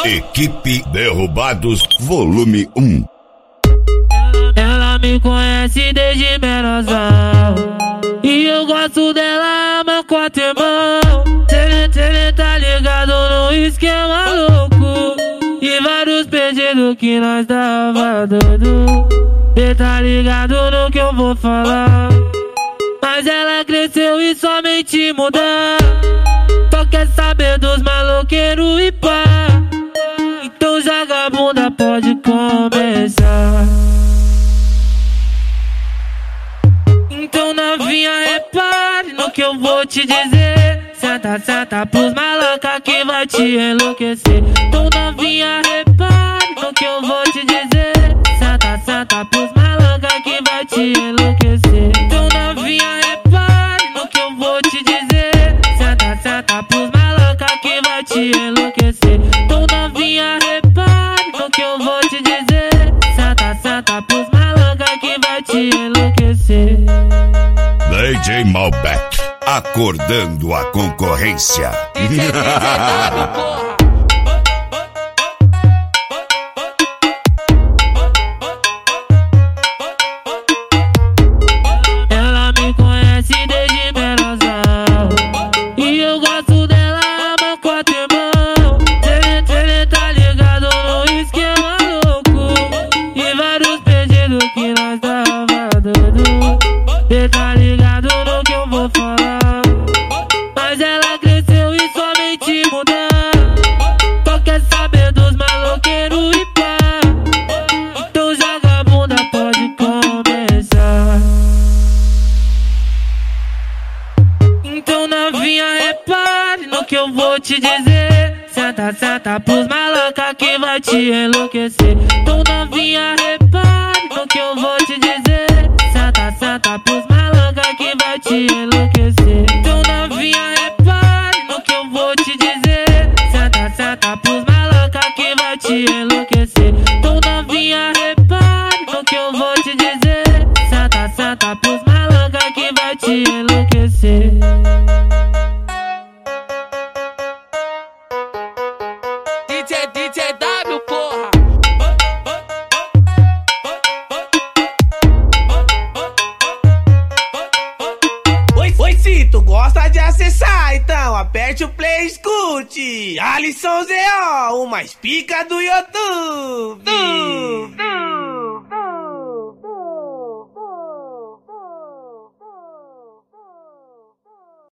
Equipe Derrubados, volume 1. Ela me conhece desde menosão e eu gosto dela, mas quatro irmão. Cê tá ligado no esquema louco e vários pedidos que nós dava doido. Cê tá ligado no que eu vou falar, mas ela cresceu e somente mudar. Só quer saber dos maloqueiros e pá. Então joga a bunda, pode começar. Então novinha, repare no que eu vou te dizer. Senta, senta pros maloca que vai te enlouquecer. Então novinha, repare no que eu vou te dizer. Senta, senta pros maloca que vai te enlouquecer. Então novinha, repare no que eu vou te dizer. Senta, senta pros maloca que vai te enlouquecer. Então novinha, repare no que eu vou te dizer. Senta, senta pros maloca que vai te enlouquecer. DJ Malbec, acordando a concorrência. Ela me conhece desde menosão e eu gosto dela, mas quatro irmão. Cê tá ligado no esquema louco e vários pedidos que nós dava doido. Cê tá ligado no que eu vou falar, mas ela cresceu e somente mudar. Só quer saber dos maloqueiros e pá. Então joga a bunda, pode começar. Então novinha, repare no que eu vou te dizer. Senta, senta pros maloca que vai te enlouquecer. Então novinha, repare no que eu vou te dizer. Senta, senta pros maloca que vai te enlouquecer. Então novinha, repare no que eu vou te dizer. Senta, senta pros maloca que vai te enlouquecer. Então novinha, repare no que eu vou te dizer. Senta, senta pros maloca que vai te enlouquecer. DJ W, porra. Oi, se tu gosta de acessar, então aperte o play e escute Alisson ZO, o mais pica do YouTube.